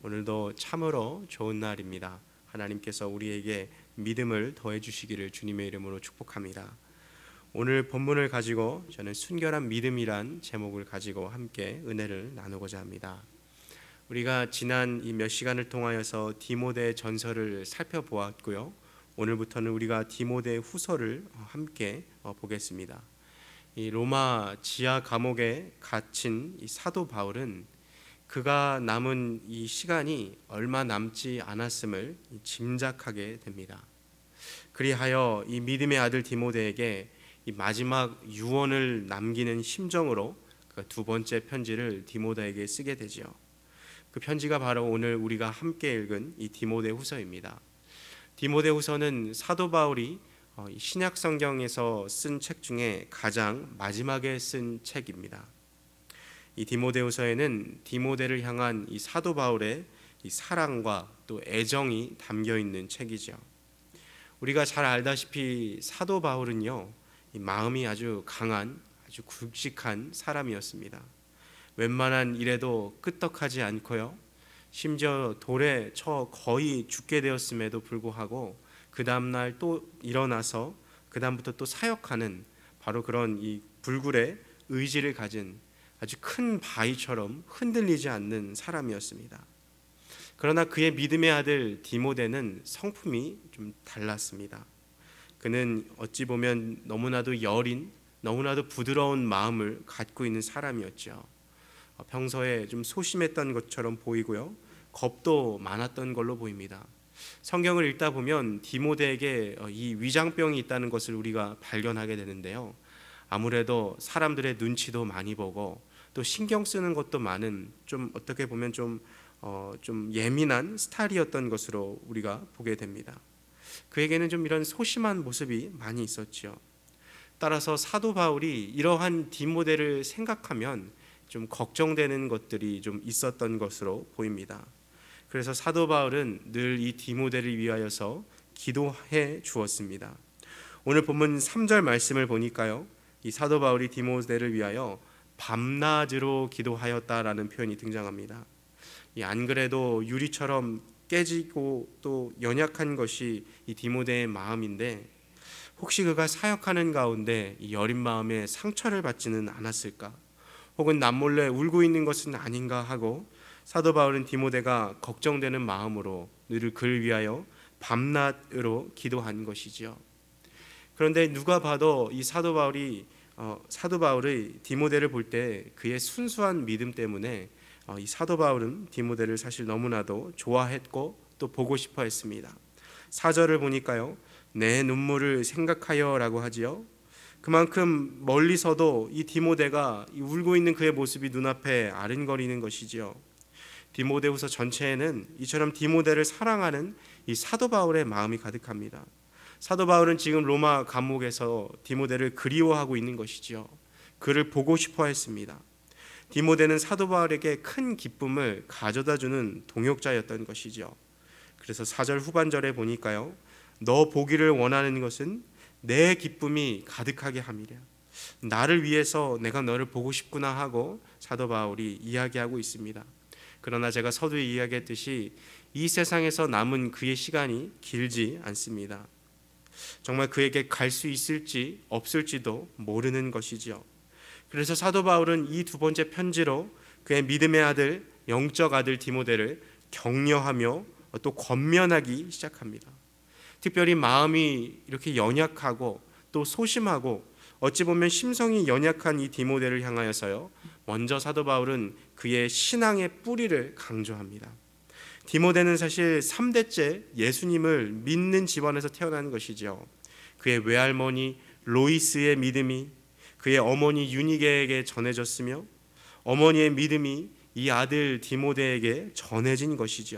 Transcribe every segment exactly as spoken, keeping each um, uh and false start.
오늘도 참으로 좋은 날입니다. 하나님께서 우리에게 믿음을 더해 주시기를 주님의 이름으로 축복합니다. 오늘 본문을 가지고 저는 순결한 믿음이란 제목을 가지고 함께 은혜를 나누고자 합니다. 우리가 지난 이 몇 시간을 통하여서 디모데 전서를 살펴보았고요. 오늘부터는 우리가 디모데 후서를 함께 보겠습니다. 이 로마 지하 감옥에 갇힌 이 사도 바울은 그가 남은 이 시간이 얼마 남지 않았음을 짐작하게 됩니다. 그리하여 이 믿음의 아들 디모데에게 이 마지막 유언을 남기는 심정으로 그 두 번째 편지를 디모데에게 쓰게 되지요. 그 편지가 바로 오늘 우리가 함께 읽은 이 디모데 후서입니다. 디모데 후서는 사도 바울이 신약 성경에서 쓴 책 중에 가장 마지막에 쓴 책입니다. 이 디모데후서에는 디모데를 향한 이 사도 바울의 이 사랑과 또 애정이 담겨 있는 책이죠. 우리가 잘 알다시피 사도 바울은요, 이 마음이 아주 강한, 아주 굵직한 사람이었습니다. 웬만한 일에도 끄떡하지 않고요, 심지어 돌에 쳐 거의 죽게 되었음에도 불구하고 그 다음날 또 일어나서 그 다음부터 또 사역하는 바로 그런 이 불굴의 의지를 가진 아주 큰 바위처럼 흔들리지 않는 사람이었습니다. 그러나 그의 믿음의 아들 디모데는 성품이 좀 달랐습니다. 그는 어찌 보면 너무나도 여린, 너무나도 부드러운 마음을 갖고 있는 사람이었죠. 평소에 좀 소심했던 것처럼 보이고요, 겁도 많았던 걸로 보입니다. 성경을 읽다 보면 디모데에게 이 위장병이 있다는 것을 우리가 발견하게 되는데요, 아무래도 사람들의 눈치도 많이 보고 또 신경 쓰는 것도 많은, 좀 어떻게 보면 좀, 어, 좀 예민한 스타일이었던 것으로 우리가 보게 됩니다. 그에게는 좀 이런 소심한 모습이 많이 있었죠. 따라서 사도 바울이 이러한 디모데를 생각하면 좀 걱정되는 것들이 좀 있었던 것으로 보입니다. 그래서 사도 바울은 늘 이 디모데를 위하여서 기도해 주었습니다. 오늘 본문 삼 절 말씀을 보니까요, 이 사도 바울이 디모데를 위하여 밤낮으로 기도하였다라는 표현이 등장합니다. 안 그래도 유리처럼 깨지고 또 연약한 것이 이 디모데의 마음인데, 혹시 그가 사역하는 가운데 이 여린 마음에 상처를 받지는 않았을까, 혹은 남몰래 울고 있는 것은 아닌가 하고 사도 바울은 디모데가 걱정되는 마음으로 늘 그를 위하여 밤낮으로 기도한 것이죠. 그런데 누가 봐도 이 사도 바울이 어, 사도 바울의 디모데를 볼 때 그의 순수한 믿음 때문에 어, 이 사도 바울은 디모데를 사실 너무나도 좋아했고 또 보고 싶어 했습니다. 사 절을 보니까요, 내 눈물을 생각하여 라고 하지요. 그만큼 멀리서도 이 디모데가 울고 있는 그의 모습이 눈앞에 아른거리는 것이지요. 디모데후서 전체에는 이처럼 디모데를 사랑하는 이 사도 바울의 마음이 가득합니다. 사도 바울은 지금 로마 감옥에서 디모데를 그리워하고 있는 것이지요. 그를 보고 싶어 했습니다. 디모데는 사도 바울에게 큰 기쁨을 가져다주는 동역자였던 것이죠. 그래서 사 절 후반절에 보니까요, 너 보기를 원하는 것은 내 기쁨이 가득하게 함이랴. 나를 위해서 내가 너를 보고 싶구나 하고 사도 바울이 이야기하고 있습니다. 그러나 제가 서두에 이야기했듯이 이 세상에서 남은 그의 시간이 길지 않습니다. 정말 그에게 갈 수 있을지 없을지도 모르는 것이지요. 그래서 사도 바울은 이 두 번째 편지로 그의 믿음의 아들, 영적 아들 디모데를 격려하며 또 권면하기 시작합니다. 특별히 마음이 이렇게 연약하고 또 소심하고 어찌 보면 심성이 연약한 이 디모데를 향하여서요, 먼저 사도 바울은 그의 신앙의 뿌리를 강조합니다. 디모데는 사실 삼 대째 예수님을 믿는 집안에서 태어난 것이죠. 그의 외할머니 로이스의 믿음이 그의 어머니 유니게에게 전해졌으며 어머니의 믿음이 이 아들 디모데에게 전해진 것이죠.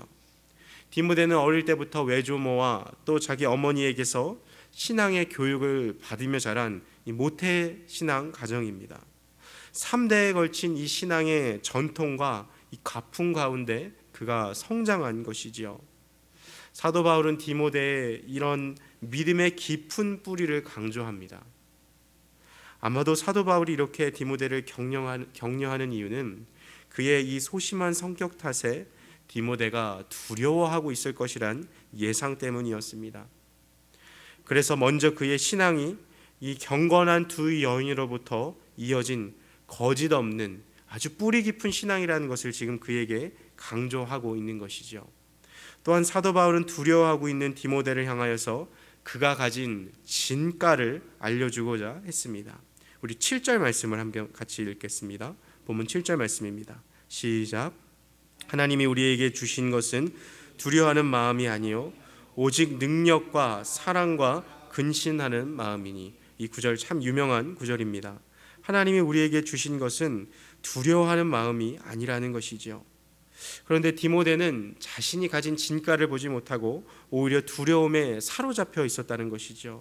디모데는 어릴 때부터 외조모와 또 자기 어머니에게서 신앙의 교육을 받으며 자란 이 모태 신앙 가정입니다. 삼 대에 걸친 이 신앙의 전통과 이 가풍 가운데 그가 성장한 것이지요. 사도 바울은 디모데의 이런 믿음의 깊은 뿌리를 강조합니다. 아마도 사도 바울이 이렇게 디모데를 격려하는, 격려하는 이유는 그의 이 소심한 성격 탓에 디모데가 두려워하고 있을 것이란 예상 때문이었습니다. 그래서 먼저 그의 신앙이 이 경건한 두 여인으로부터 이어진 거짓 없는 아주 뿌리 깊은 신앙이라는 것을 지금 그에게 강조하고 있는 것이죠. 또한 사도 바울은 두려워하고 있는 디모데를 향하여서 그가 가진 진가를 알려주고자 했습니다. 우리 칠 절 말씀을 함께 같이 읽겠습니다. 본문 칠 절 말씀입니다. 시작. 하나님이 우리에게 주신 것은 두려워하는 마음이 아니요 오직 능력과 사랑과 근신하는 마음이니. 이 구절 참 유명한 구절입니다. 하나님이 우리에게 주신 것은 두려워하는 마음이 아니라는 것이지요. 그런데 디모데는 자신이 가진 진가를 보지 못하고 오히려 두려움에 사로잡혀 있었다는 것이죠.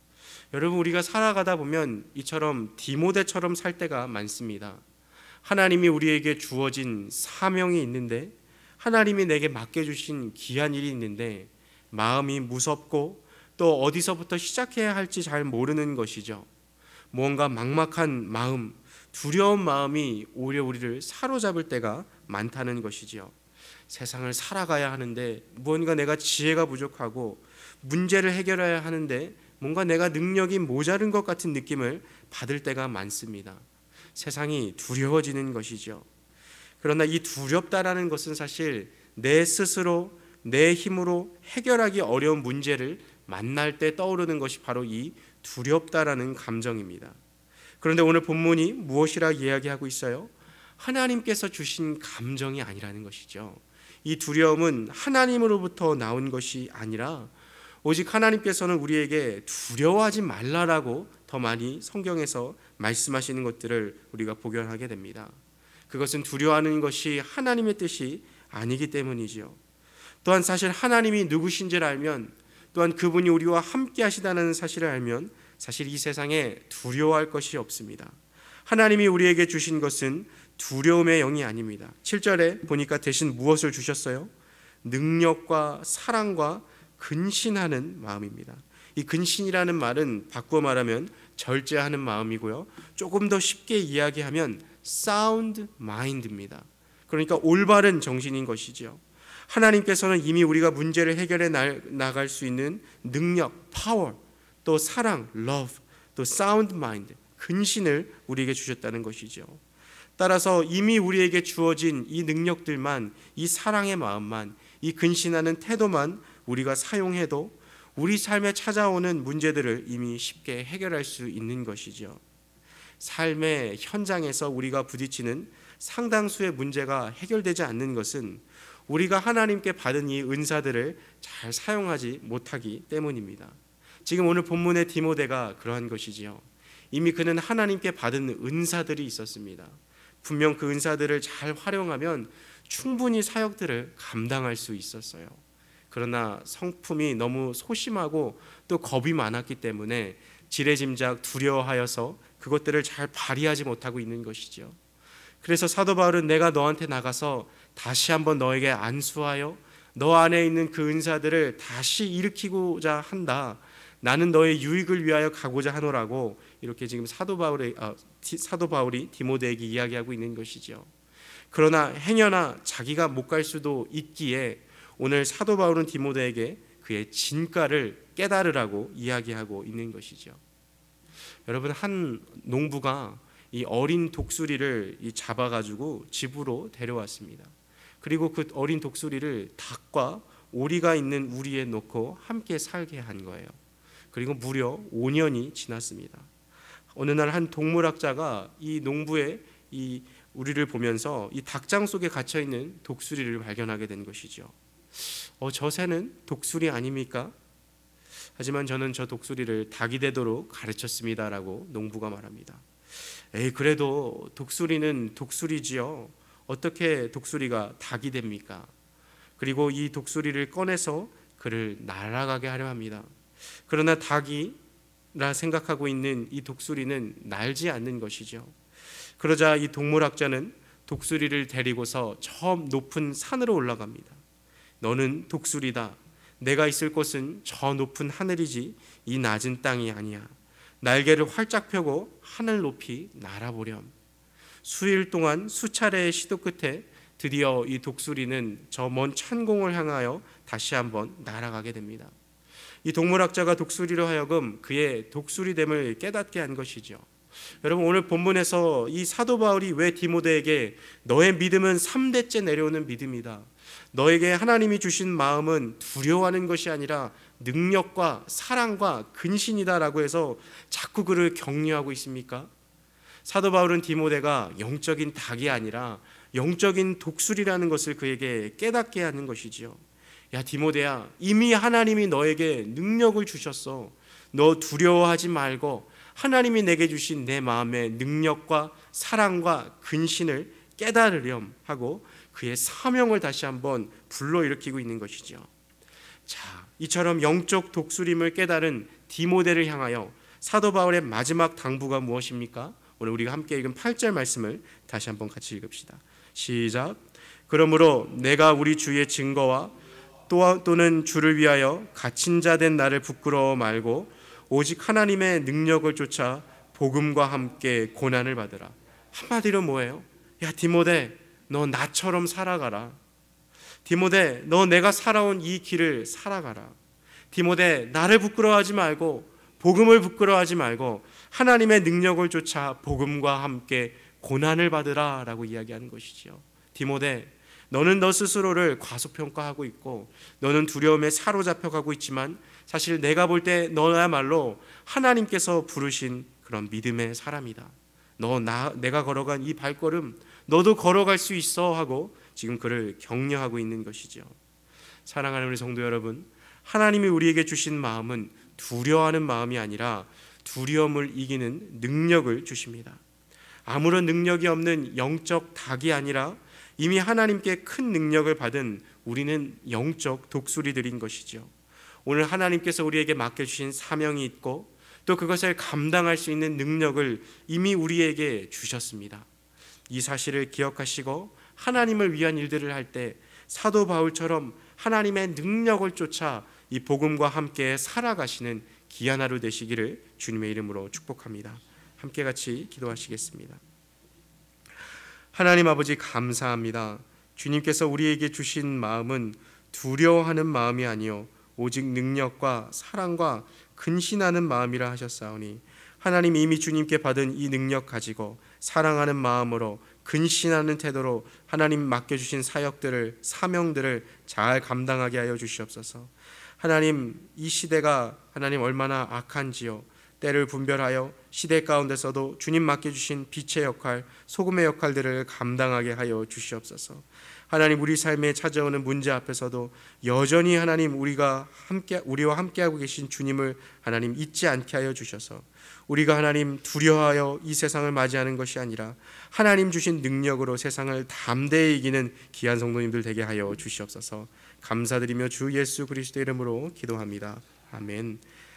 여러분, 우리가 살아가다 보면 이처럼 디모데처럼 살 때가 많습니다. 하나님이 우리에게 주어진 사명이 있는데, 하나님이 내게 맡겨주신 귀한 일이 있는데 마음이 무섭고 또 어디서부터 시작해야 할지 잘 모르는 것이죠. 무언가 막막한 마음, 두려운 마음이 오히려 우리를 사로잡을 때가 많다는 것이지요. 세상을 살아가야 하는데 무언가 내가 지혜가 부족하고 문제를 해결해야 하는데 뭔가 내가 능력이 모자른 것 같은 느낌을 받을 때가 많습니다. 세상이 두려워지는 것이죠. 그러나 이 두렵다라는 것은 사실 내 스스로 내 힘으로 해결하기 어려운 문제를 만날 때 떠오르는 것이 바로 이 두렵다라는 감정입니다. 그런데 오늘 본문이 무엇이라 이야기하고 있어요? 하나님께서 주신 감정이 아니라는 것이죠. 이 두려움은 하나님으로부터 나온 것이 아니라 오직 하나님께서는 우리에게 두려워하지 말라라고 더 많이 성경에서 말씀하시는 것들을 우리가 복용하게 됩니다. 그것은 두려워하는 것이 하나님의 뜻이 아니기 때문이지요. 또한 사실 하나님이 누구신지를 알면, 또한 그분이 우리와 함께 하시다는 사실을 알면 사실 이 세상에 두려워할 것이 없습니다. 하나님이 우리에게 주신 것은 두려움의 영이 아닙니다. 칠 절에 보니까 대신 무엇을 주셨어요? 능력과 사랑과 근신하는 마음입니다. 이 근신이라는 말은 바꾸어 말하면 절제하는 마음이고요, 조금 더 쉽게 이야기하면 sound mind입니다. 그러니까 올바른 정신인 것이죠. 하나님께서는 이미 우리가 문제를 해결해 나갈 수 있는 능력, 파워, 또 사랑, love, 또 sound mind, 근신을 우리에게 주셨다는 것이죠. 따라서 이미 우리에게 주어진 이 능력들만, 이 사랑의 마음만, 이 근신하는 태도만 우리가 사용해도 우리 삶에 찾아오는 문제들을 이미 쉽게 해결할 수 있는 것이죠. 삶의 현장에서 우리가 부딪히는 상당수의 문제가 해결되지 않는 것은 우리가 하나님께 받은 이 은사들을 잘 사용하지 못하기 때문입니다. 지금 오늘 본문의 디모데가 그러한 것이지요. 이미 그는 하나님께 받은 은사들이 있었습니다. 분명 그 은사들을 잘 활용하면 충분히 사역들을 감당할 수 있었어요. 그러나 성품이 너무 소심하고 또 겁이 많았기 때문에 지레짐작 두려워하여서 그것들을 잘 발휘하지 못하고 있는 것이죠. 그래서 사도 바울은 내가 너한테 나가서 다시 한번 너에게 안수하여 너 안에 있는 그 은사들을 다시 일으키고자 한다. 나는 너의 유익을 위하여 가고자 하노라고 이렇게 지금 사도 바울이 아, 사도 바울이 디모데에게 이야기하고 있는 것이죠. 그러나 행여나 자기가 못 갈 수도 있기에 오늘 사도 바울은 디모데에게 그의 진가를 깨달으라고 이야기하고 있는 것이죠. 여러분, 한 농부가 이 어린 독수리를 잡아가지고 집으로 데려왔습니다. 그리고 그 어린 독수리를 닭과 오리가 있는 우리에 놓고 함께 살게 한 거예요. 그리고 무려 오 년이 지났습니다. 어느 날 한 동물학자가 이 농부의 이 우리를 보면서 이 닭장 속에 갇혀 있는 독수리를 발견하게 된 것이죠. 어, 저 새는 독수리 아닙니까? 하지만 저는 저 독수리를 닭이 되도록 가르쳤습니다라고 농부가 말합니다. 에이, 그래도 독수리는 독수리지요. 어떻게 독수리가 닭이 됩니까? 그리고 이 독수리를 꺼내서 그를 날아가게 하려 합니다. 그러나 닭이라 생각하고 있는 이 독수리는 날지 않는 것이죠. 그러자 이 동물학자는 독수리를 데리고서 저 높은 산으로 올라갑니다. 너는 독수리다. 내가 있을 곳은 저 높은 하늘이지 이 낮은 땅이 아니야. 날개를 활짝 펴고 하늘 높이 날아보렴. 수일 동안 수차례의 시도 끝에 드디어 이 독수리는 저 먼 천공을 향하여 다시 한번 날아가게 됩니다. 이 동물학자가 독수리로 하여금 그의 독수리됨을 깨닫게 한 것이죠. 여러분, 오늘 본문에서 이 사도 바울이 왜 디모데에게 너의 믿음은 삼 대째 내려오는 믿음이다, 너에게 하나님이 주신 마음은 두려워하는 것이 아니라 능력과 사랑과 근신이다라고 해서 자꾸 그를 격려하고 있습니까? 사도 바울은 디모데가 영적인 닭이 아니라 영적인 독수리라는 것을 그에게 깨닫게 하는 것이지요. 야, 디모데야, 이미 하나님이 너에게 능력을 주셨어. 너 두려워하지 말고 하나님이 내게 주신 내 마음의 능력과 사랑과 근신을 깨달으렴 하고 그의 사명을 다시 한번 불러일으키고 있는 것이죠. 자, 이처럼 영적 독수림을 깨달은 디모데를 향하여 사도 바울의 마지막 당부가 무엇입니까? 오늘 우리가 함께 읽은 팔 절 말씀을 다시 한번 같이 읽읍시다. 시작. 그러므로 내가 우리 주의 증거와 또, 또는 주를 위하여 갇힌 자 된 나를 부끄러워 말고 오직 하나님의 능력을 쫓아 복음과 함께 고난을 받으라. 한마디로 뭐예요? 야, 디모데, 너 나처럼 살아가라. 디모데, 너 내가 살아온 이 길을 살아가라. 디모데, 나를 부끄러워하지 말고 복음을 부끄러워하지 말고 하나님의 능력을 쫓아 복음과 함께 고난을 받으라 라고 이야기하는 것이지요. 디모데, 너는 너 스스로를 과소평가하고 있고 너는 두려움에 사로잡혀가고 있지만 사실 내가 볼 때 너야말로 하나님께서 부르신 그런 믿음의 사람이다. 너 나, 내가 걸어간 이 발걸음 너도 걸어갈 수 있어 하고 지금 그를 격려하고 있는 것이죠. 사랑하는 우리 성도 여러분, 하나님이 우리에게 주신 마음은 두려워하는 마음이 아니라 두려움을 이기는 능력을 주십니다. 아무런 능력이 없는 영적 닭이 아니라 이미 하나님께 큰 능력을 받은 우리는 영적 독수리들인 것이죠. 오늘 하나님께서 우리에게 맡겨주신 사명이 있고 또 그것을 감당할 수 있는 능력을 이미 우리에게 주셨습니다. 이 사실을 기억하시고 하나님을 위한 일들을 할 때 사도 바울처럼 하나님의 능력을 쫓아 이 복음과 함께 살아가시는 귀한 하루 되시기를 주님의 이름으로 축복합니다. 함께 같이 기도하시겠습니다. 하나님 아버지, 감사합니다. 주님께서 우리에게 주신 마음은 두려워하는 마음이 아니요 오직 능력과 사랑과 근신하는 마음이라 하셨사오니 하나님, 이미 주님께 받은 이 능력 가지고 사랑하는 마음으로 근신하는 태도로 하나님 맡겨주신 사역들을, 사명들을 잘 감당하게 하여 주시옵소서. 하나님, 이 시대가 하나님 얼마나 악한지요, 때를 분별하여 시대 가운데서도 주님 맡겨주신 빛의 역할, 소금의 역할들을 감당하게 하여 주시옵소서. 하나님, 우리 삶에 찾아오는 문제 앞에서도 여전히 하나님 우리가 함께 우리와 함께하고 계신 주님을 하나님 잊지 않게 하여 주셔서 우리가 하나님 두려워하여 이 세상을 맞이하는 것이 아니라 하나님 주신 능력으로 세상을 담대히 이기는 귀한 성도님들 되게 하여 주시옵소서. 감사드리며 주 예수 그리스도의 이름으로 기도합니다. 아멘.